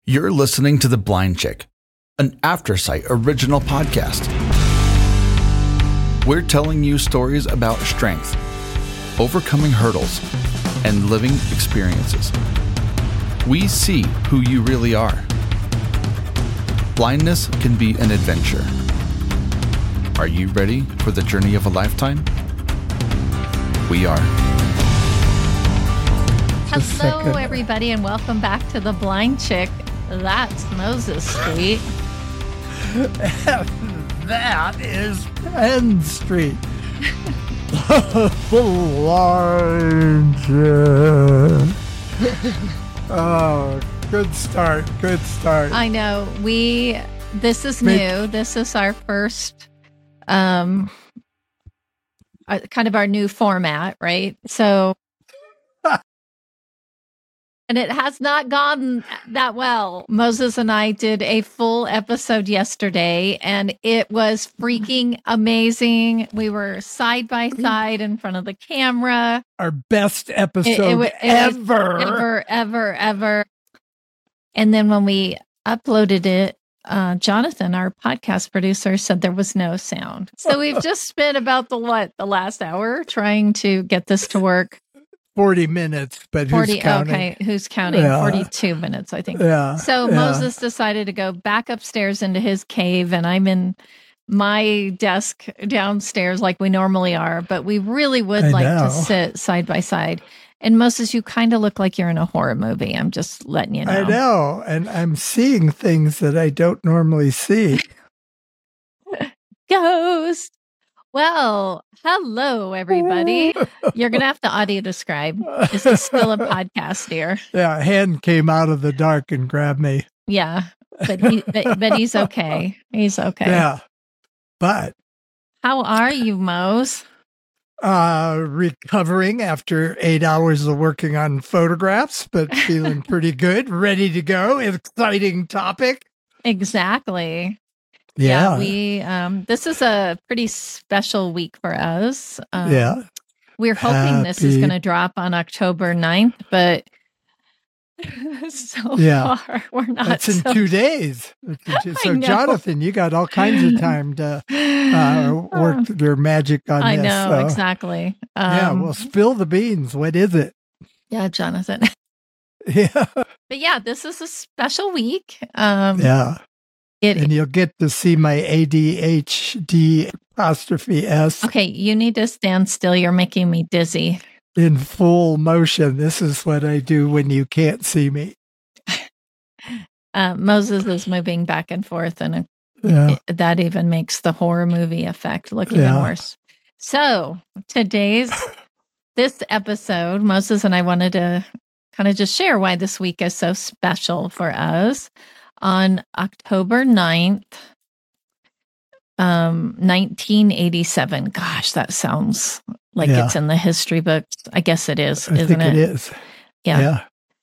You're listening to The Blind Chick, an AfterSight original podcast. We're telling you stories about strength, overcoming hurdles, and living experiences. We see who you really are. Blindness can be an adventure. Are you ready for the journey of a lifetime? We are. Hello, everybody, and welcome back to The Blind Chick. That's Moses Street. That is Penn Street. The Blind Chick. Oh, good start. Good start. I know. This is new. This is our first, kind of our new format, right? So, and it has not gone that well. Moses and I did a full episode yesterday, and it was freaking amazing. We were side by side in front of the camera. Our best episode ever. Ever. And then when we uploaded it, Jonathan, our podcast producer, said there was no sound. So we've just spent about the last hour trying to get this to work. 40 minutes, but 40, who's counting? Okay, who's counting? Yeah. 42 minutes, I think. Yeah. So Moses decided to go back upstairs into his cave, and I'm in my desk downstairs like we normally are, but we really would to sit side by side. And Moses, you kind of look like you're in a horror movie. I'm just letting you know. I know, and I'm seeing things that I don't normally see. Ghost. Well, hello, everybody. You're going to have to audio describe. This is still a podcast here. Yeah, a hand came out of the dark and grabbed me. Yeah, but he's okay. He's okay. Yeah, but how are you, Mose? Recovering after 8 hours of working on photographs, but feeling pretty good, ready to go. Exciting topic. Exactly. Yeah, we this is a pretty special week for us. We're hoping this is going to drop on October 9th, but so far we're not. That's in 2 days. So Jonathan, you got all kinds of time to work your magic on this. I know, exactly. Well, spill the beans. What is it? Yeah, Jonathan. Yeah. But yeah, this is a special week. And you'll get to see my ADHD apostrophe S. Okay, you need to stand still. You're making me dizzy. In full motion. This is what I do when you can't see me. Moses is moving back and forth, and that even makes the horror movie effect look even worse. So this episode, Moses and I wanted to kind of just share why this week is so special for us. On October 9th, 1987. Gosh, that sounds like it's in the history books. I guess it is, isn't it? It is. Yeah.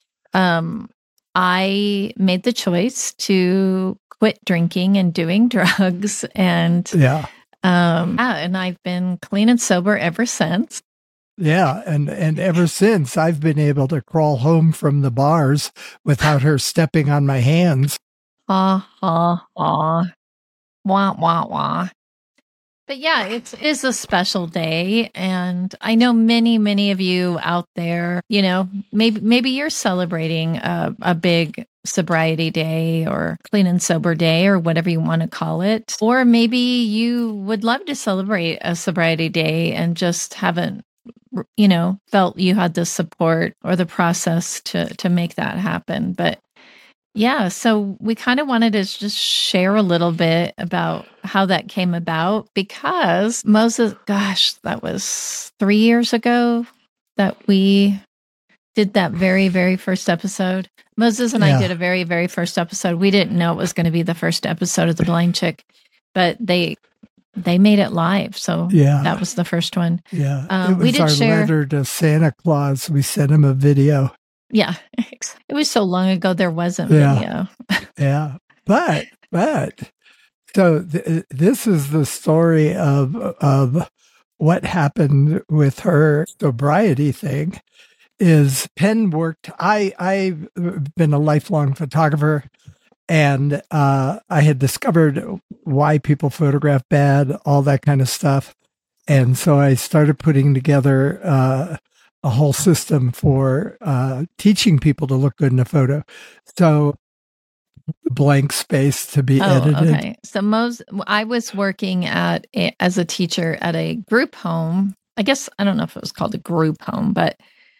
I made the choice to quit drinking and doing drugs, and and I've been clean and sober ever since. Yeah, and ever since I've been able to crawl home from the bars without her stepping on my hands. Wah, wah, wah. But yeah, it is a special day, and I know many of you out there, maybe you're celebrating a big sobriety day or clean and sober day or whatever you want to call it. Or maybe you would love to celebrate a sobriety day and just haven't felt you had the support or the process to make that happen. But yeah, so we kind of wanted to just share a little bit about how that came about, because Moses, that was 3 years ago that we did that very, very first episode. Moses and I did a very, very first episode. We didn't know it was going to be the first episode of The Blind Chick, but they made it live. So that was the first one. Yeah. It was we did our letter to Santa Claus. We sent him a video. Yeah. It was so long ago there wasn't video. Yeah. But so this is the story of what happened with her sobriety thing. is Penn worked. I've been a lifelong photographer, and I had discovered why people photograph bad, all that kind of stuff. And so I started putting together a whole system for teaching people to look good in a photo. So blank space to be edited. Okay. So I was working as a teacher at a group home. I guess I don't know if it was called a group home, but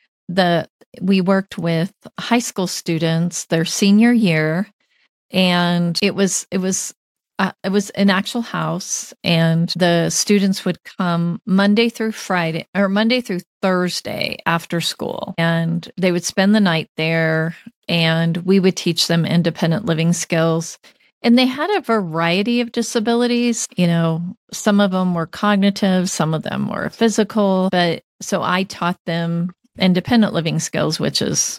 we worked with high school students their senior year, and it was an actual house, and the students would come Monday through Thursday after school, and they would spend the night there, and we would teach them independent living skills. And they had a variety of disabilities. Some of them were cognitive, some of them were physical, but so I taught them independent living skills, which is,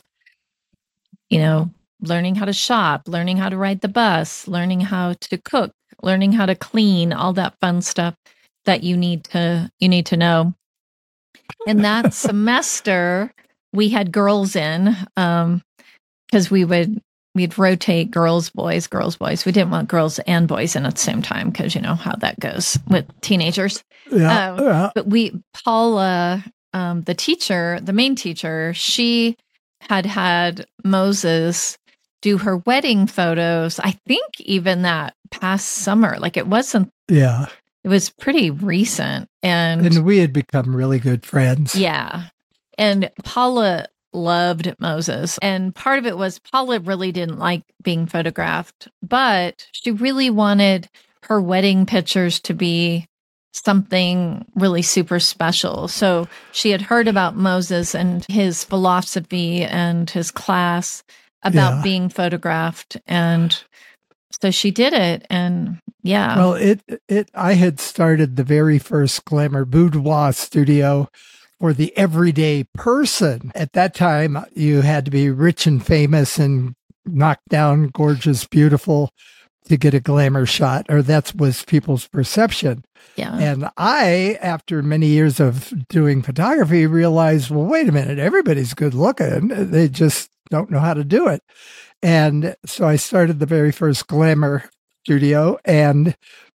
learning how to shop, learning how to ride the bus, learning how to cook, learning how to clean, all that fun stuff that you need to know. And that semester we had girls in, because we'd rotate girls, boys. We didn't want girls and boys in at the same time, because you know how that goes with teenagers. Yeah. But Paula, the main teacher, she had Moses do her wedding photos, I think even that past summer. Like it was pretty recent. And we had become really good friends. Yeah. And Paula loved Moses. And part of it was Paula really didn't like being photographed, but she really wanted her wedding pictures to be something really super special. So she had heard about Moses and his philosophy and his class about being photographed. And so she did it. And yeah. Well, I had started the very first Glamour Boudoir studio for the everyday person. At that time, you had to be rich and famous and knocked down, gorgeous, beautiful to get a glamour shot, or that was people's perception. Yeah. And I, after many years of doing photography, realized, well, wait a minute, everybody's good looking. They just don't know how to do it. And so I started the very first Glamour studio. And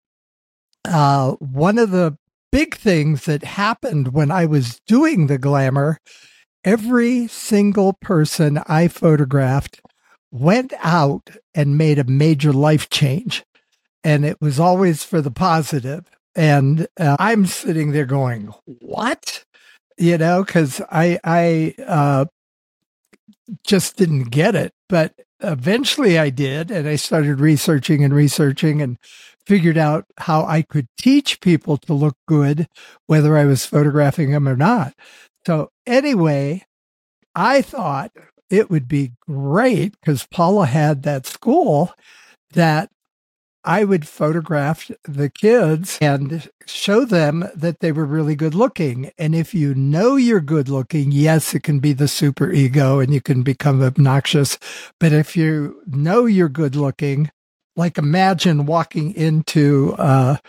one of the big things that happened when I was doing the Glamour, every single person I photographed went out and made a major life change. And it was always for the positive. And I'm sitting there going, what? Because I just didn't get it. But eventually I did. And I started researching and figured out how I could teach people to look good, whether I was photographing them or not. So anyway, I thought it would be great, because Paula had that school, that I would photograph the kids and show them that they were really good looking. And if you know you're good looking, yes, it can be the super ego and you can become obnoxious. But if you know you're good looking, like imagine walking into a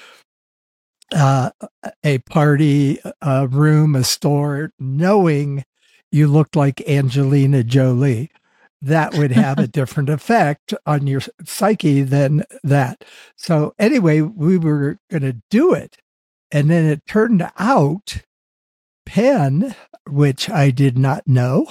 party, a room, a store, knowing you looked like Angelina Jolie. That would have a different effect on your psyche than that. So anyway, we were going to do it. And then it turned out Penn, which I did not know,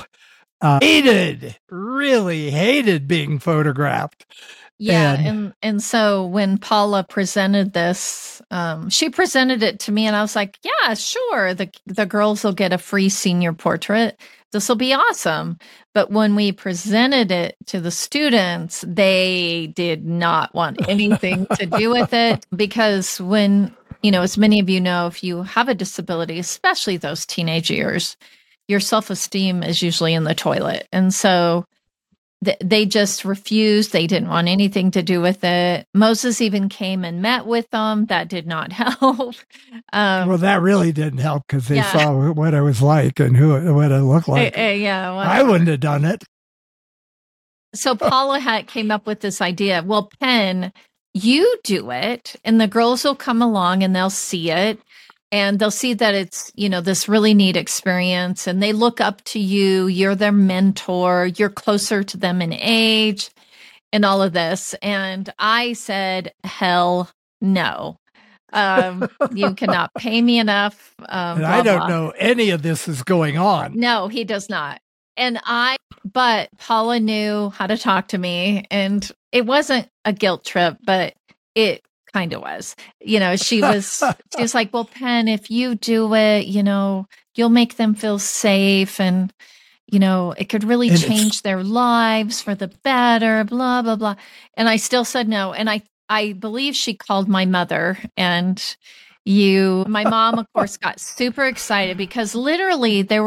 really hated being photographed. Yeah. And so when Paula presented this, she presented it to me and I was like, yeah, sure. The girls will get a free senior portrait. This will be awesome. But when we presented it to the students, they did not want anything to do with it, because when, as many of you know, if you have a disability, especially those teenage years, your self-esteem is usually in the toilet. And so they just refused. They didn't want anything to do with it. Moses even came and met with them. That did not help. Well, that really didn't help, because they saw what I was like and what I looked like. Yeah, I wouldn't have done it. So Paula came up with this idea. Well, Penn, you do it, and the girls will come along and they'll see it. and they'll see that it's, this really neat experience, and they look up to you. You're their mentor. You're closer to them in age and all of this. And I said, hell no. You cannot pay me enough. And I don't know any of this is going on. No, he does not. But Paula knew how to talk to me, and it wasn't a guilt trip, but it kind of was. She was like, well, Pen, if you do it, you'll make them feel safe, and it could really change their lives for the better, blah, blah, blah. And I still said no. And I believe she called my mother, and my mom, of course, got super excited because literally there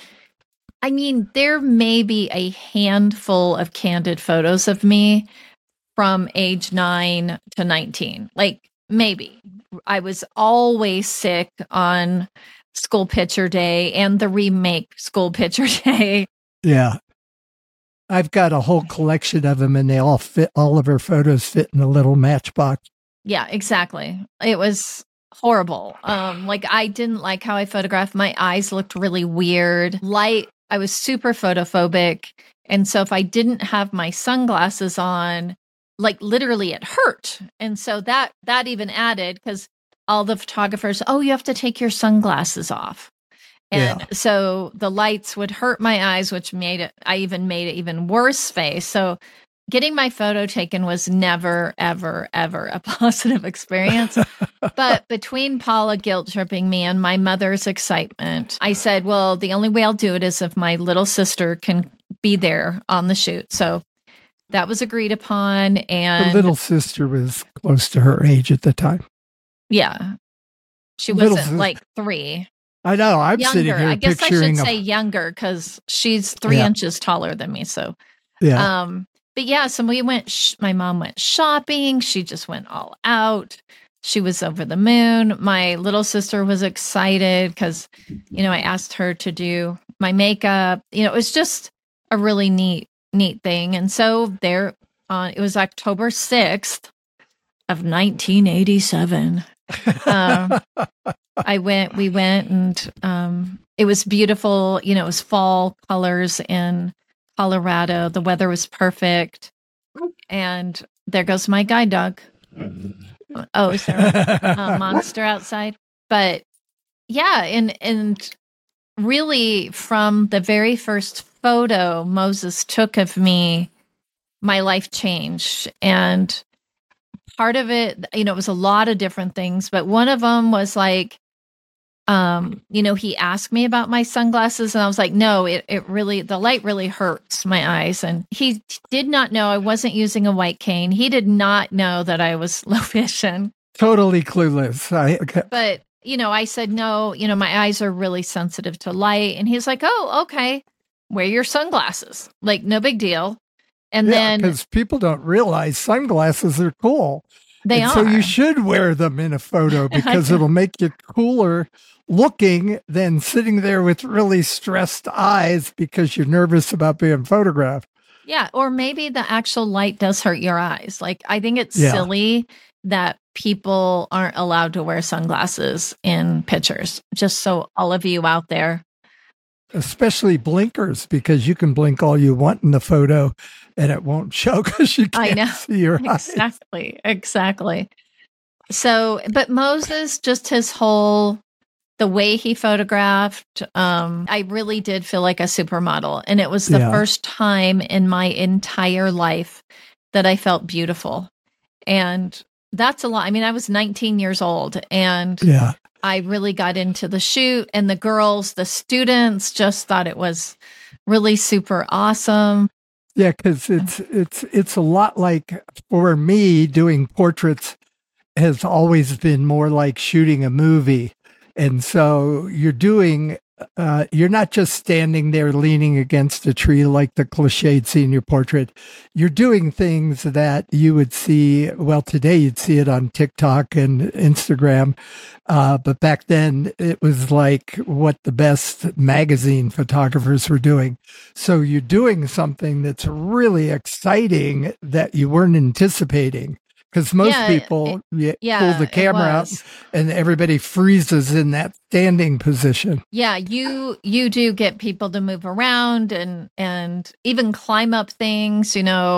may be a handful of candid photos of me from age 9 to 19. Like, maybe. I was always sick on school picture day and the remake school picture day. Yeah. I've got a whole collection of them, and they all fit. All of her photos fit in a little matchbox. Yeah, exactly. It was horrible. I didn't like how I photographed. My eyes looked really weird. I was super photophobic. And so if I didn't have my sunglasses on, literally it hurt. And so that even added, because all the photographers, you have to take your sunglasses off. And so the lights would hurt my eyes, which made it even worse face. So getting my photo taken was never, ever, ever a positive experience. But between Paula guilt tripping me and my mother's excitement, I said, well, the only way I'll do it is if my little sister can be there on the shoot. So that was agreed upon. And the little sister was close to her age at the time. Yeah. She wasn't 3. I know. I'm younger. sitting here I guess picturing I should say younger because she's 3 inches taller than me. So, but yeah, so we went, my mom went shopping. She just went all out. She was over the moon. My little sister was excited because, I asked her to do my makeup. It was just a really neat thing. And so it was October 6th of 1987. We went and it was beautiful. It was fall colors in Colorado. The weather was perfect. And there goes my guide dog. Oh, is there a monster outside? But yeah, and really from the very first photo Moses took of me, my life changed. And part of it, it was a lot of different things, but one of them was he asked me about my sunglasses, and I was like, no, the light really hurts my eyes. And he did not know I wasn't using a white cane. He did not know that I was low vision. Totally clueless. But, I said, no, my eyes are really sensitive to light. And he's like, oh, okay, wear your sunglasses. No big deal. And then, because people don't realize sunglasses are cool. They are. So you should wear them in a photo because it'll make you cooler looking than sitting there with really stressed eyes because you're nervous about being photographed. Yeah. Or maybe the actual light does hurt your eyes. I think it's silly that people aren't allowed to wear sunglasses in pictures. Just so all of you out there. Especially blinkers, because you can blink all you want in the photo and it won't show because you can't see your eyes. Exactly. So, but Moses, just the way he photographed, I really did feel like a supermodel. And it was the first time in my entire life that I felt beautiful. And that's a lot. I mean, I was 19 years old and I really got into the shoot, and the students just thought it was really super awesome. Yeah, because it's a lot like, for me, doing portraits has always been more like shooting a movie. And so you're not just standing there leaning against a tree like the cliched senior portrait. You're doing things that you would see, well, today you'd see it on TikTok and Instagram. But back then it was like what the best magazine photographers were doing. So you're doing something that's really exciting that you weren't anticipating. Because most people pull the camera out and everybody freezes in that standing position. Yeah, you do get people to move around and even climb up things,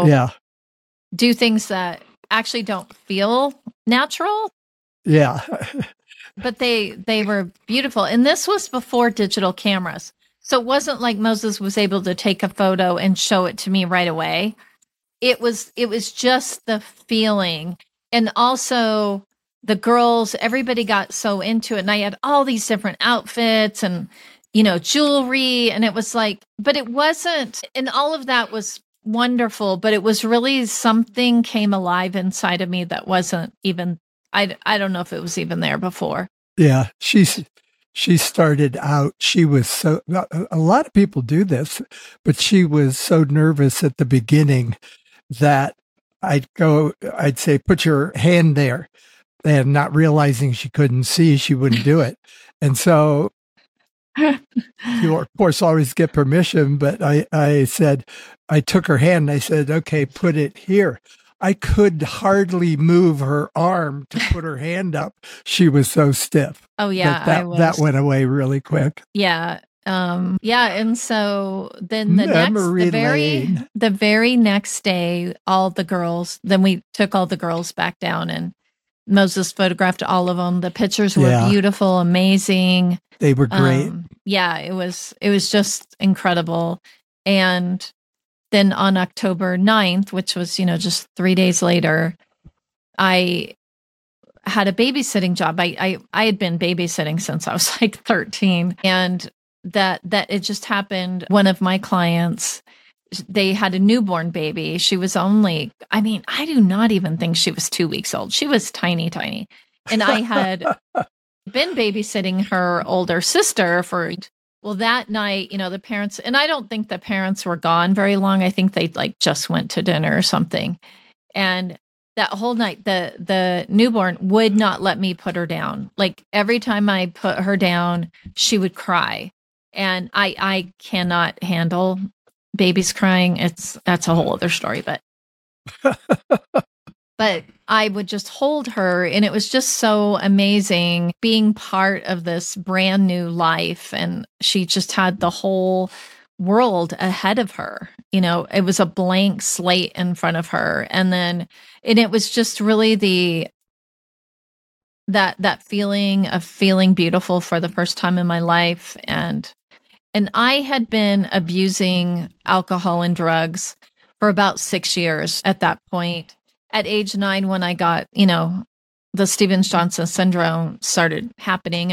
do things that actually don't feel natural. Yeah. But they were beautiful. And this was before digital cameras. So it wasn't like Moses was able to take a photo and show it to me right away. It was just the feeling. And also the girls, everybody got so into it. And I had all these different outfits and, jewelry. And it was like, but it wasn't, and all of that was wonderful, but it was really something came alive inside of me that wasn't even, I don't know if it was even there before. Yeah. She started out, she was a lot of people do this, but she was so nervous at the beginning that I'd say, put your hand there, and not realizing she couldn't see, she wouldn't do it. And so you, of course, always get permission, but I said, I took her hand and I said, okay, put it here. I could hardly move her arm to put her hand up. She was so stiff. Oh yeah. That went away really quick. Yeah. And so then the very next day, then we took all the girls back down and Moses photographed all of them. The pictures were beautiful, amazing. They were great. It was just incredible. And then on October 9th, which was, just 3 days later, I had a babysitting job. I had been babysitting since I was like 13, and that it just happened. One of my clients, they had a newborn baby. She was only, I do not even think she was 2 weeks old. She was tiny. And I had been babysitting her older sister that night, the parents, and I don't think the parents were gone very long. I think they just went to dinner or something. And that whole night, the newborn would not let me put her down. Like every time I put her down, she would cry. And I cannot handle babies crying. That's a whole other story, but but I would just hold her, and it was just so amazing being part of this brand new life. And she just had the whole world ahead of her. It was a blank slate in front of her. And it was just really that feeling of feeling beautiful for the first time in my life. And I had been abusing alcohol and drugs for about 6 years at that point. At age 9, when I got, the Stevens-Johnson syndrome started happening,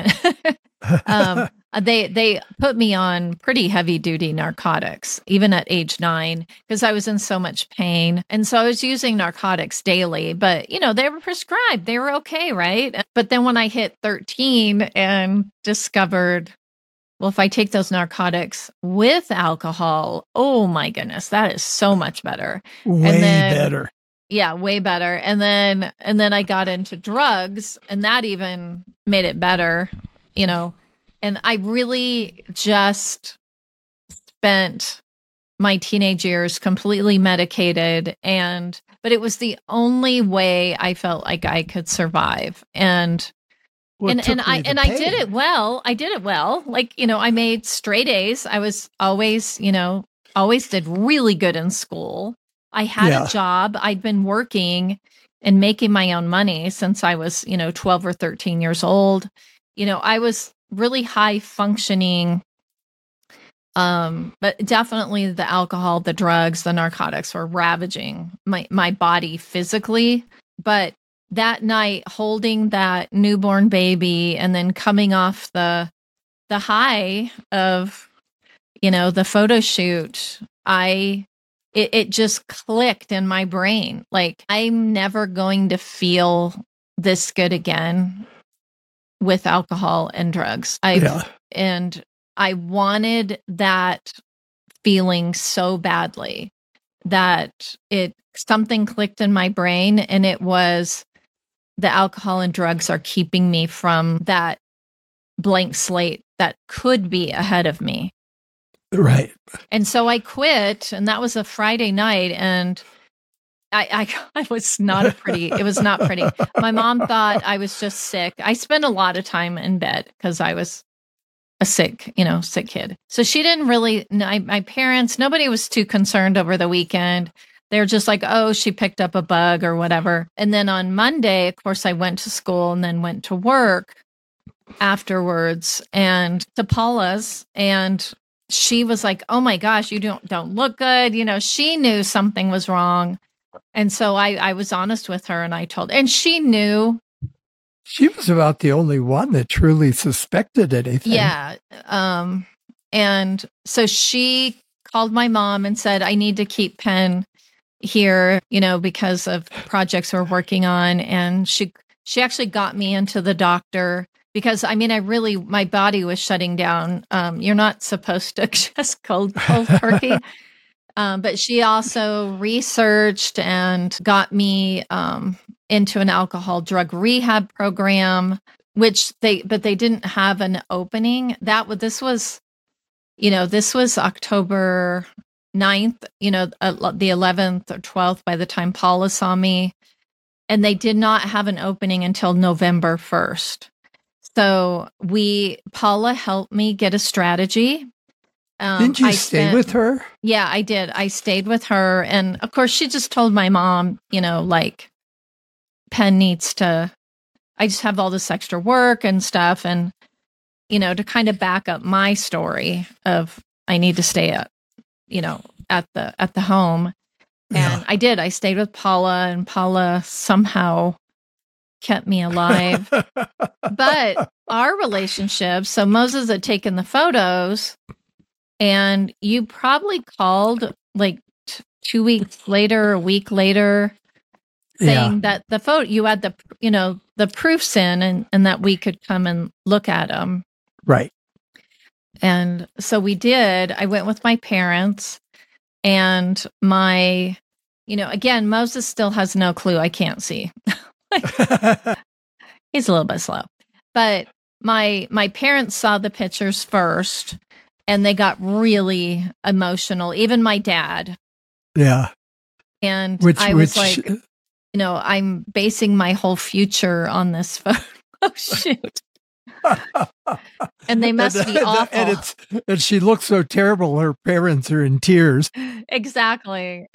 they put me on pretty heavy duty narcotics, even at age 9, because I was in so much pain. And so I was using narcotics daily, but, they were prescribed. They were okay, right? But then when I hit 13 and discovered, well, if I take those narcotics with alcohol, oh my goodness, that is so much better. Way better. Yeah, way better. And then I got into drugs, and that even made it better, and I really just spent my teenage years completely medicated, but it was the only way I felt like I could survive. And I did it well. Like, I made straight A's. I was always did really good in school. I had a job. I'd been working and making my own money since I was, 12 or 13 years old. I was really high functioning. But definitely the alcohol, the drugs, the narcotics were ravaging my body physically. But that night, holding that newborn baby and then coming off the high of, the photo shoot, it just clicked in my brain. Like, I'm never going to feel this good again with alcohol and drugs. And I wanted that feeling so badly that something clicked in my brain, and it was the alcohol and drugs are keeping me from that blank slate that could be ahead of me. Right. And so I quit, and that was a Friday night. And I was not it was not pretty. My mom thought I was just sick. I spent a lot of time in bed because I was a sick kid. So she didn't really, my parents, nobody was too concerned over the weekend. They're just like, oh, she picked up a bug or whatever. And then on Monday, of course, I went to school and then went to work afterwards and to Paula's. And she was like, oh my gosh, you don't look good. She knew something was wrong. And so I was honest with her and I told, and she knew. She was about the only one that truly suspected anything. Yeah. And so she called my mom and said, I need to keep Penn here, because of projects we're working on. And she actually got me into the doctor because my body was shutting down. You're not supposed to just cold turkey. But she also researched and got me into an alcohol drug rehab program, which they didn't have an opening. This was October 9th, the 11th or 12th by the time Paula saw me. And they did not have an opening until November 1st. So Paula helped me get a strategy. Didn't you stay with her? Yeah, I did. I stayed with her. And of course, she just told my mom, Penn needs to, I just have all this extra work and stuff. And, to kind of back up my story of I need to stay at the home. And I did. I stayed with Paula and Paula somehow kept me alive. But our relationship, so Moses had taken the photos and you probably called like 2 weeks later, a week later, saying that the photo, you had the proofs in and that we could come and look at them. Right. And so we did. I went with my parents and again, Moses still has no clue. I can't see. He's a little bit slow, but my parents saw the pictures first and they got really emotional. Even my dad. Yeah. And I was like, I'm basing my whole future on this photo shoot. And they must be awful. And she looks so terrible. Her parents are in tears. Exactly.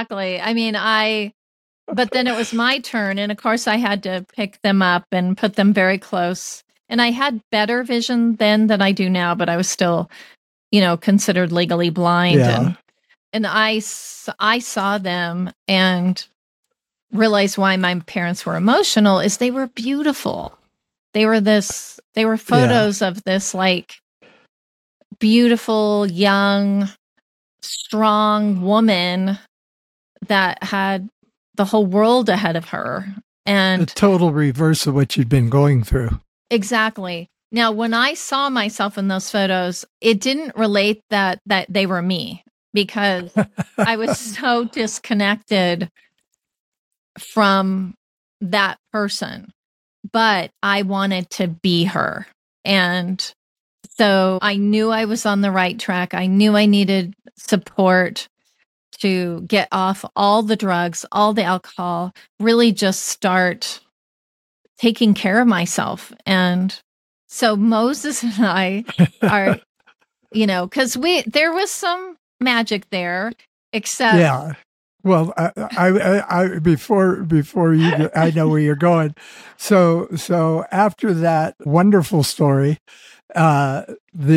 But then it was my turn. And of course I had to pick them up and put them very close. And I had better vision then than I do now, but I was still, considered legally blind. Yeah. And I saw them and realized why my parents were emotional is they were beautiful. They were photos of this like beautiful, young, strong woman that had the whole world ahead of her. And the total reverse of what you'd been going through. Exactly. Now, when I saw myself in those photos, it didn't relate that they were me because I was so disconnected from that person. But I wanted to be her. And so I knew I was on the right track. I knew I needed support to get off all the drugs, all the alcohol, really just start taking care of myself. And so Moses and I are, because there was some magic there, except. Yeah. Well, I before you, I know where you're going. So after that wonderful story, for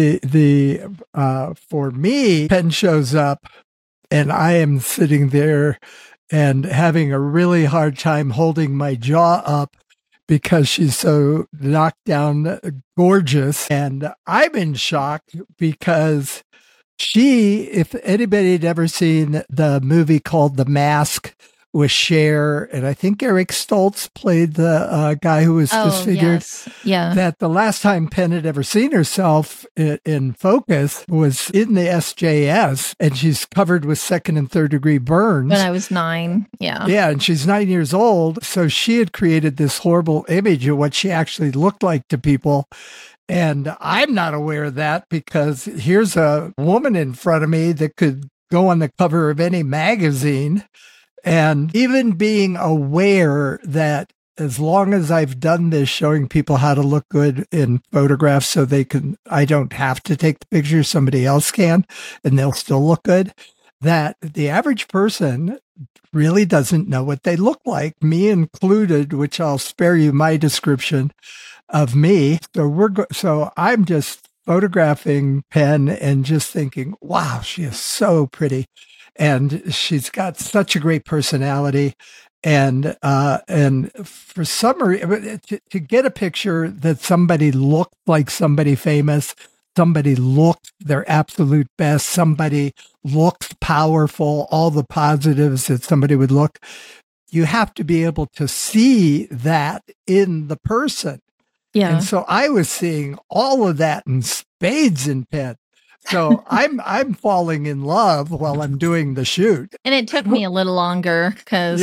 me, Penn shows up, and I am sitting there and having a really hard time holding my jaw up because she's so knocked down gorgeous, and I'm in shock because. If anybody had ever seen the movie called The Mask with Cher, and I think Eric Stoltz played the guy who was disfigured, that the last time Penn had ever seen herself in focus was in the SJS, and she's covered with 2nd and 3rd degree burns. When I was 9, yeah. Yeah, and she's 9 years old, so she had created this horrible image of what she actually looked like to people. And I'm not aware of that because here's a woman in front of me that could go on the cover of any magazine. And even being aware that as long as I've done this, showing people how to look good in photographs so I don't have to take the picture, somebody else can, and they'll still look good, that the average person really doesn't know what they look like, me included, which I'll spare you my description of me. So I'm just photographing Pen and just thinking, wow, she is so pretty. And she's got such a great personality. And for some reason, to get a picture that somebody looked like somebody famous, somebody looked their absolute best, somebody looked powerful, all the positives that somebody would look, you have to be able to see that in the person. Yeah. And so I was seeing all of that in spades in Pen. So I'm falling in love while I'm doing the shoot. And it took me a little longer because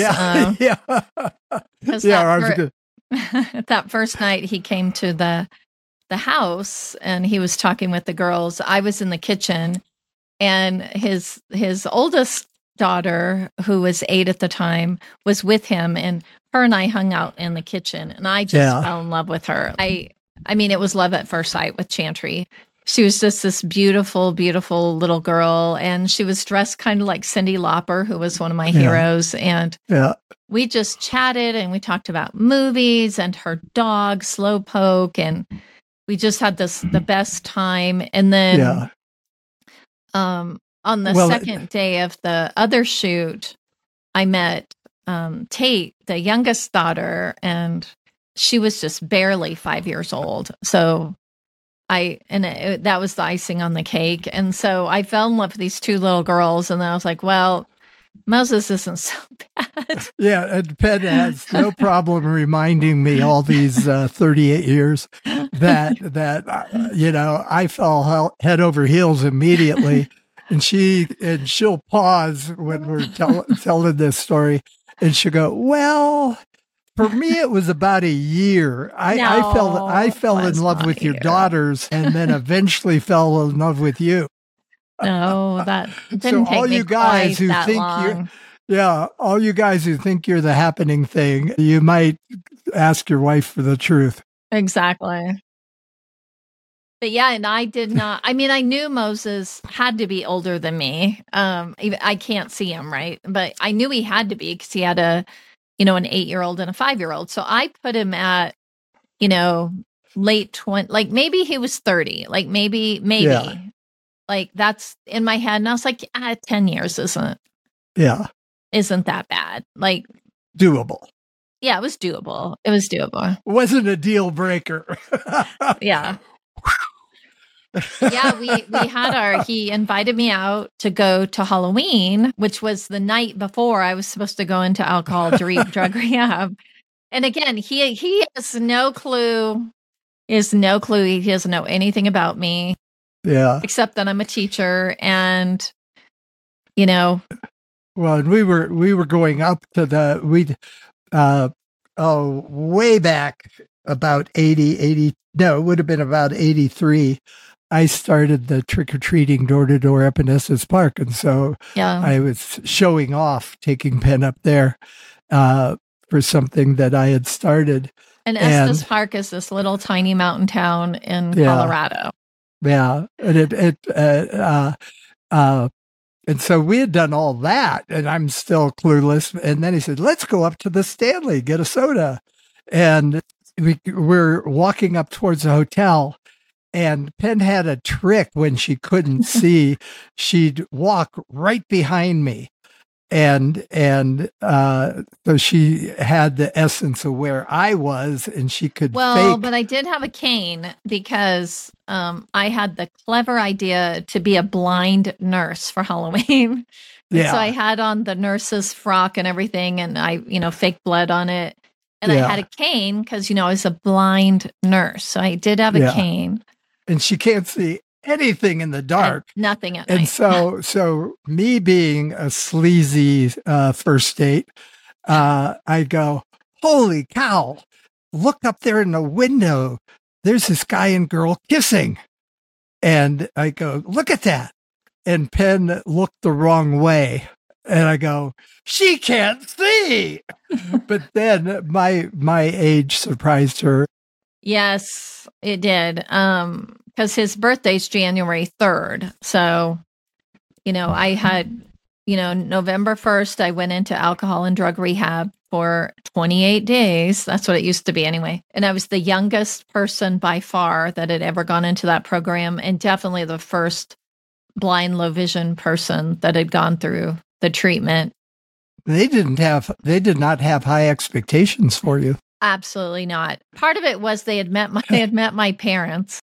that first night he came to the house and he was talking with the girls. I was in the kitchen, and his oldest daughter, who was 8 at the time, was with him, and her and I hung out in the kitchen, and I just fell in love with her. I mean, it was love at first sight with Chantry. She was just this beautiful, beautiful little girl. And she was dressed kind of like Cyndi Lauper, who was one of my heroes. And we just chatted and we talked about movies and her dog, Slowpoke. And we just had the best time. And then on the second day of the other shoot, I met Tate, the youngest daughter, and she was just barely 5 years old. So that was the icing on the cake. And so I fell in love with these 2 little girls. And then I was like, well, Moses isn't so bad. Yeah. And Pen has no problem reminding me all these 38 years that I fell head over heels immediately. And she'll pause when we're telling this story, and she'll go, well, for me, it was about a year. I fell in love with your daughters, and then eventually fell in love with you. No, that didn't take me quite that long. All you guys who think you're the happening thing, you might ask your wife for the truth. Exactly. But yeah, and I did not. I mean, I knew Moses had to be older than me. I can't see him, right? But I knew he had to be because he had an 8-year-old and a 5-year-old. So I put him at, late 20, like maybe he was 30, like maybe, like that's in my head. And I was like, 10 years isn't that bad. Like doable. Yeah, it was doable. It wasn't a deal breaker. Yeah. Yeah, we had he invited me out to go to Halloween, which was the night before I was supposed to go into alcohol drug rehab. And again, he has no clue. He has no clue. He doesn't know anything about me. Yeah. Except that I'm a teacher, and Well, and we were going up to way back about 80. No, it would have been about 83. I started the trick-or-treating door-to-door up in Estes Park. And so I was showing off, taking Pen up there for something that I had started. And Estes Park is this little tiny mountain town in Colorado. Yeah. And so we had done all that, and I'm still clueless. And then he said, let's go up to the Stanley, get a soda. And we're walking up towards the hotel, and Pen had a trick when she couldn't see. She'd walk right behind me. And so she had the essence of where I was, and she could fake. But I did have a cane because I had the clever idea to be a blind nurse for Halloween. So I had on the nurse's frock and everything, and I, fake blood on it. And I had a cane because, I was a blind nurse. So I did have a cane. And she can't see anything in the dark. Nothing at night. And so me being a sleazy first date, I go, holy cow, look up there in the window. There's this guy and girl kissing. And I go, look at that. And Pen looked the wrong way. And I go, she can't see. But then my age surprised her. Yes, it did. Because his birthday's January 3rd. So, I had, November 1st, I went into alcohol and drug rehab for 28 days. That's what it used to be anyway. And I was the youngest person by far that had ever gone into that program, and definitely the first blind, low vision person that had gone through the treatment. They did not have high expectations for you. Absolutely not. Part of it was they had met my parents.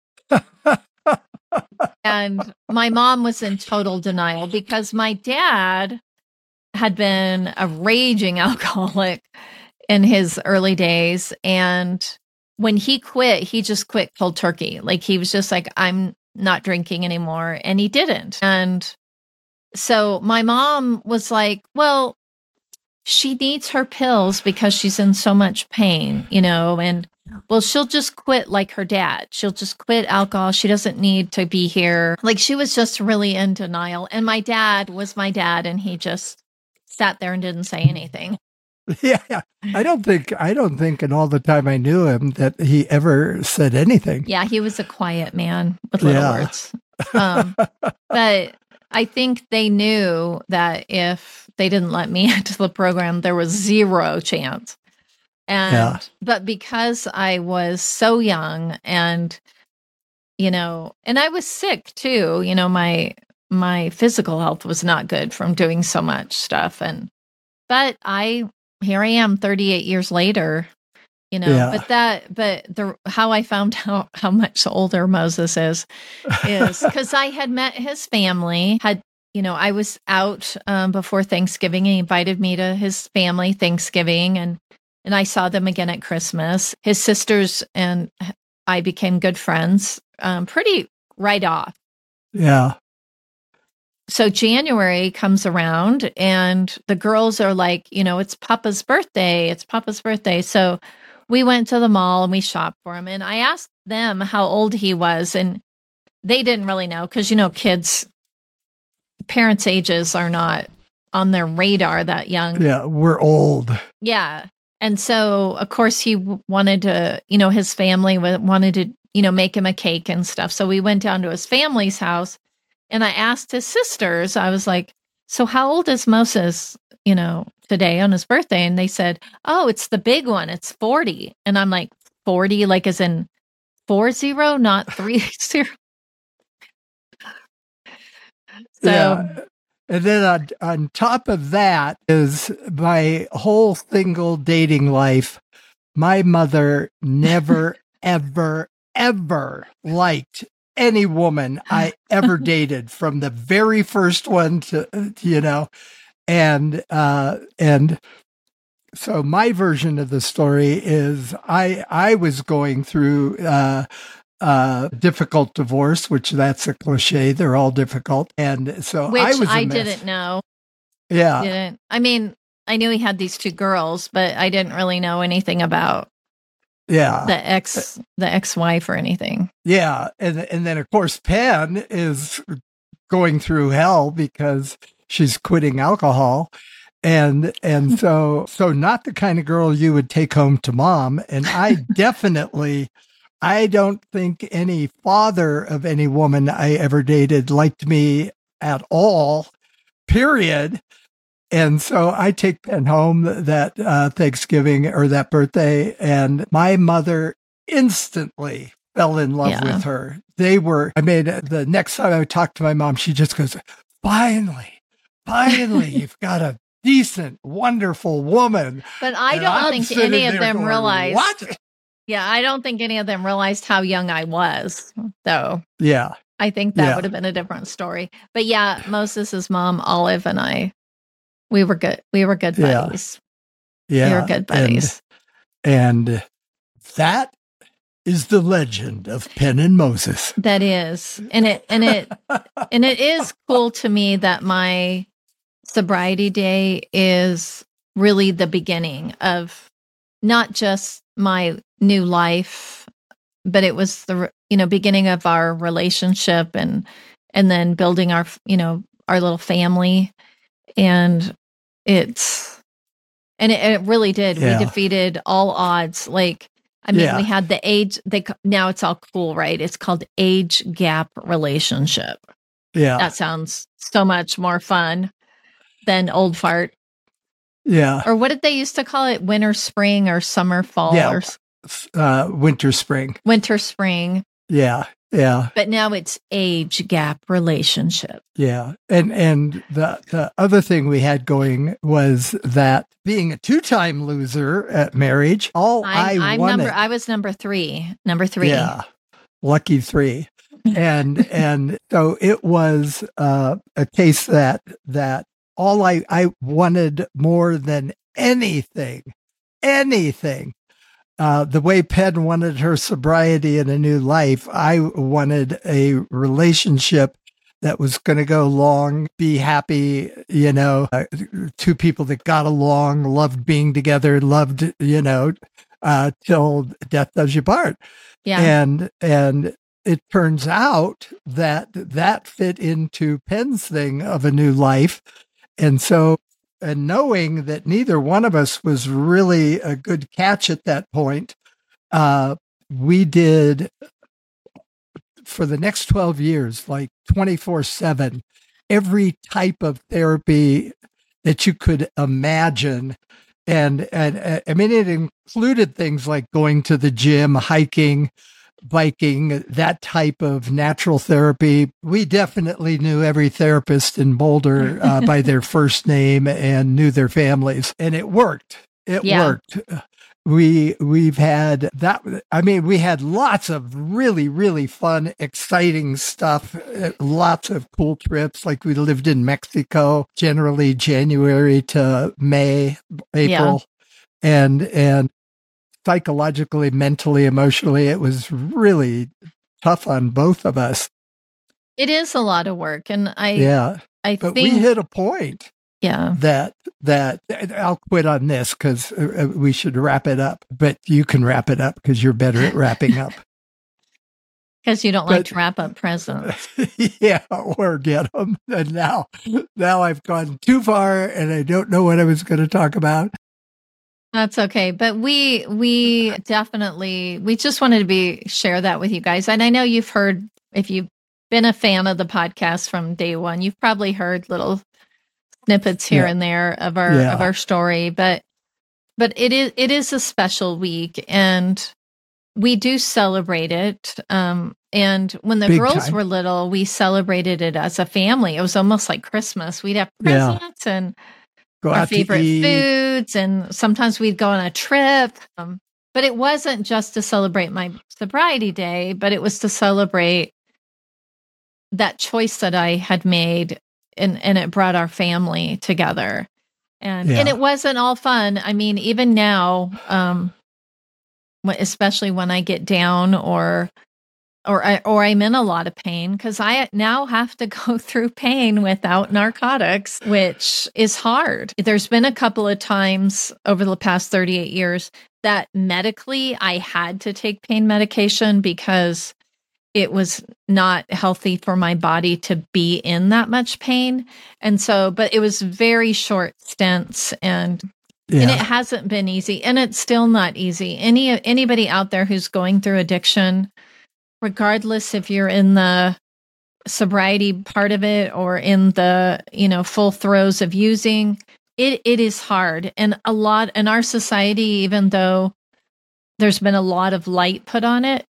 And my mom was in total denial because my dad had been a raging alcoholic in his early days. And when he quit, he just quit cold turkey. Like, he was just like, I'm not drinking anymore. And he didn't. And so my mom was like, well, she needs her pills because she's in so much pain, and well, she'll just quit like her dad. She'll just quit alcohol. She doesn't need to be here. Like, she was just really in denial. And my dad was my dad, and he just sat there and didn't say anything. Yeah. I don't think in all the time I knew him that he ever said anything. Yeah, he was a quiet man with little words. But I think they knew that if they didn't let me into the program, there was zero chance. But because I was so young and, and I was sick too, my physical health was not good from doing so much stuff. But here I am 38 years later, but how I found out how much older Moses is because I had met his family, I was out before Thanksgiving, and he invited me to his family Thanksgiving, and I saw them again at Christmas. His sisters and I became good friends pretty right off. Yeah. So January comes around and the girls are like, it's Papa's birthday. It's Papa's birthday. So we went to the mall and we shopped for him. And I asked them how old he was, and they didn't really know because, kids, parents' ages are not on their radar that young. Yeah, we're old. Yeah. And so, of course, he wanted to, his family wanted to, make him a cake and stuff. So we went down to his family's house, and I asked his sisters, I was like, so how old is Moses, today on his birthday? And they said, oh, it's the big one. It's 40. And I'm like, 40, like as in 40, not 30. So, yeah. And then on top of that is my whole single dating life. My mother never, ever, ever liked any woman I ever dated, from the very first one to, and so my version of the story is I was going through difficult divorce, which that's a cliche. They're all difficult. And so I didn't know. Yeah. I mean, I knew he had these two girls, but I didn't really know anything about the ex-wife or anything. Yeah. And then of course Penn is going through hell because she's quitting alcohol. And so not the kind of girl you would take home to mom. And I don't think any father of any woman I ever dated liked me at all, period. And so I take Penn home that Thanksgiving or that birthday, and my mother instantly fell in love with her. The next time I talked to my mom, she just goes, finally, you've got a decent, wonderful woman. But I don't think any of them realized. What? Yeah, I don't think any of them realized how young I was, though. Yeah. I think that would have been a different story. But yeah, Moses's mom, Olive, and I, we were good. We were good buddies. Yeah. We were good buddies. And that is the legend of Penn and Moses. That is. And it is cool to me that my sobriety day is really the beginning of not just my new life, but it was the beginning of our relationship and then building our our little family. And it really did. Yeah. We defeated all odds. Like, I mean, Yeah. we had the age, now it's all cool, right? It's called age gap relationship. Yeah. That sounds so much more fun than old fart. Yeah. Or what did they used to call it? Winter, spring, or summer, fall, Yeah. or Winter, spring. winter, spring. Yeah. Yeah. But now it's age gap relationship. Yeah. And the other thing we had going was that being a 2-time loser at marriage, I wanted. I was number three. Number 3. Yeah. Lucky 3. And so it was a case that all I wanted more than anything, the way Penn wanted her sobriety and a new life, I wanted a relationship that was going to go long, be happy, 2 people that got along, loved being together, loved, till death does you part. Yeah. And it turns out that fit into Penn's thing of a new life. And so, and knowing that neither one of us was really a good catch at that point, we did for the next 12 years, like 24/7, every type of therapy that you could imagine. And I mean, it included things like going to the gym, hiking, biking, that type of natural therapy. We definitely knew every therapist in Boulder by their first name and knew their families, and it worked. It worked. We've had that. I mean, we had lots of really, really fun, exciting stuff. Lots of cool trips. Like we lived in Mexico, generally January to May, April, and psychologically, mentally, emotionally, it was really tough on both of us. It is a lot of work, and I but think we hit a point. Yeah. That I'll quit on this because we should wrap it up, but you can wrap it up because you're better at wrapping up. Because you don't like to wrap up presents. Yeah, or get them. And now I've gone too far and I don't know what I was going to talk about. That's okay. But we definitely, we just wanted to share that with you guys. And I know you've heard, if you've been a fan of the podcast from day one, you've probably heard little snippets here and there of our story, but it is a special week and we do celebrate it. And when the Big girls time. were little, we celebrated it as a family. It was almost like Christmas. We'd have presents and Go our out to favorite eat. foods, and sometimes we'd go on a trip. But it wasn't just to celebrate my sobriety day, but it was to celebrate that choice that I had made. And it brought our family together, and it wasn't all fun. I mean, even now, especially when I get down or I'm in a lot of pain, because I now have to go through pain without narcotics, which is hard. There's been a couple of times over the past 38 years that medically I had to take pain medication because it was not healthy for my body to be in that much pain. And so, but it was very short stints and it hasn't been easy, and it's still not easy. Anybody out there who's going through addiction, regardless if you're in the sobriety part of it or in the, full throes of using, it is hard. And a lot in our society, even though there's been a lot of light put on it,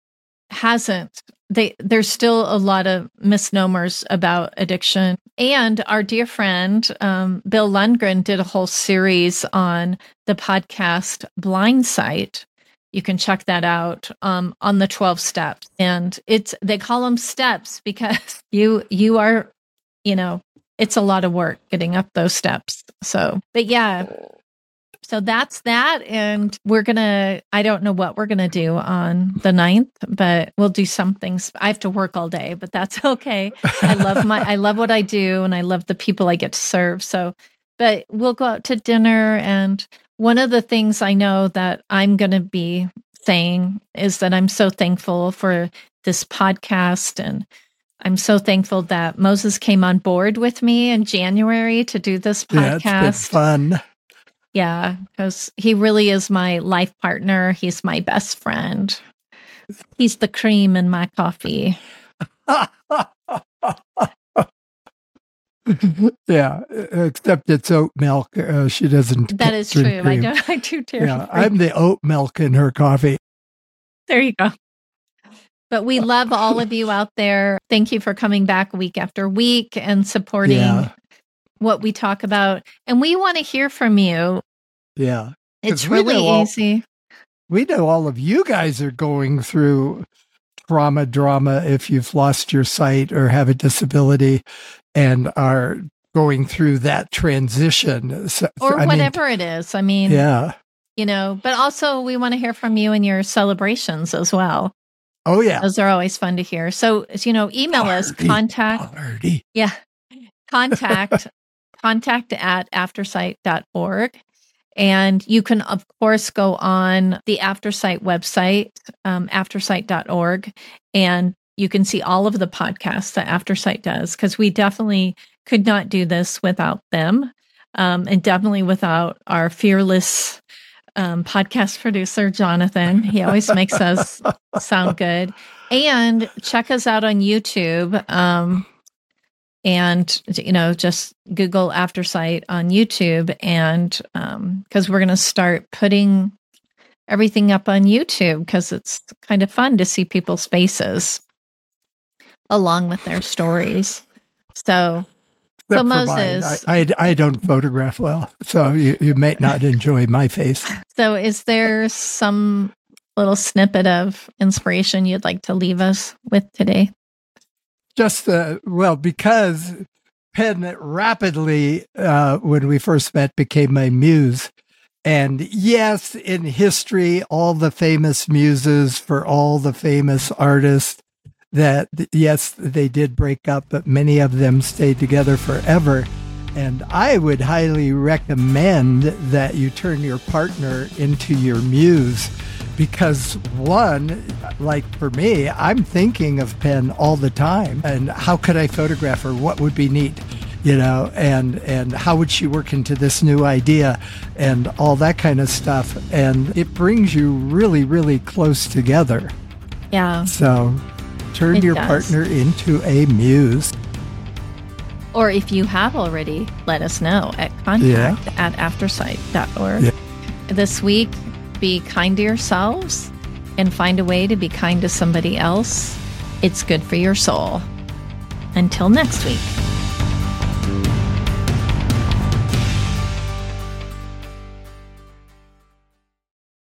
there's still a lot of misnomers about addiction. And our dear friend, Bill Lundgren, did a whole series on the podcast Blind Sight. You can check that out on the 12 steps. And they call them steps because you are, it's a lot of work getting up those steps. So, but yeah. So that's that. And I don't know what we're going to do on the 9th, but we'll do something. I have to work all day, but that's okay. I love what I do and I love the people I get to serve. So, but we'll go out to dinner. And one of the things I know that I'm going to be saying is that I'm so thankful for this podcast and I'm so thankful that Moses came on board with me in January to do this podcast. Yeah, it's been fun. Yeah, because he really is my life partner. He's my best friend. He's the cream in my coffee. Yeah, except it's oat milk. She doesn't. That is true. Cream. I do too. Yeah, I'm the oat milk in her coffee. There you go. But we love all of you out there. Thank you for coming back week after week and supporting what we talk about. And we want to hear from you. Yeah. It's really easy. We know all of you guys are going through drama if you've lost your sight or have a disability and are going through that transition. Or whatever it is. I mean, but also we want to hear from you in your celebrations as well. Oh, yeah. Those are always fun to hear. So, email us, contact @aftersight.org. And you can, of course, go on the Aftersight website, aftersight.org, and you can see all of the podcasts that Aftersight does, because we definitely could not do this without them, and definitely without our fearless podcast producer, Jonathan. He always makes us sound good. And check us out on YouTube. And, just Google Aftersight on YouTube. And because we're going to start putting everything up on YouTube, because it's kind of fun to see people's faces along with their stories. So Moses, I don't photograph well, so you may not enjoy my face. So is there some little snippet of inspiration you'd like to leave us with today? Just, because Penn rapidly, when we first met, became my muse. And yes, in history, all the famous muses for all the famous artists, that, yes, they did break up, but many of them stayed together forever. And I would highly recommend that you turn your partner into your muse, because one, like for me, I'm thinking of Penn all the time. And how could I photograph her? What would be neat? And how would she work into this new idea and all that kind of stuff. And it brings you really, really close together. Yeah. So turn your partner into a muse. Or if you have already, let us know at contact@aftersight.org. Yeah. This week, be kind to yourselves and find a way to be kind to somebody else. It's good for your soul. Until next week.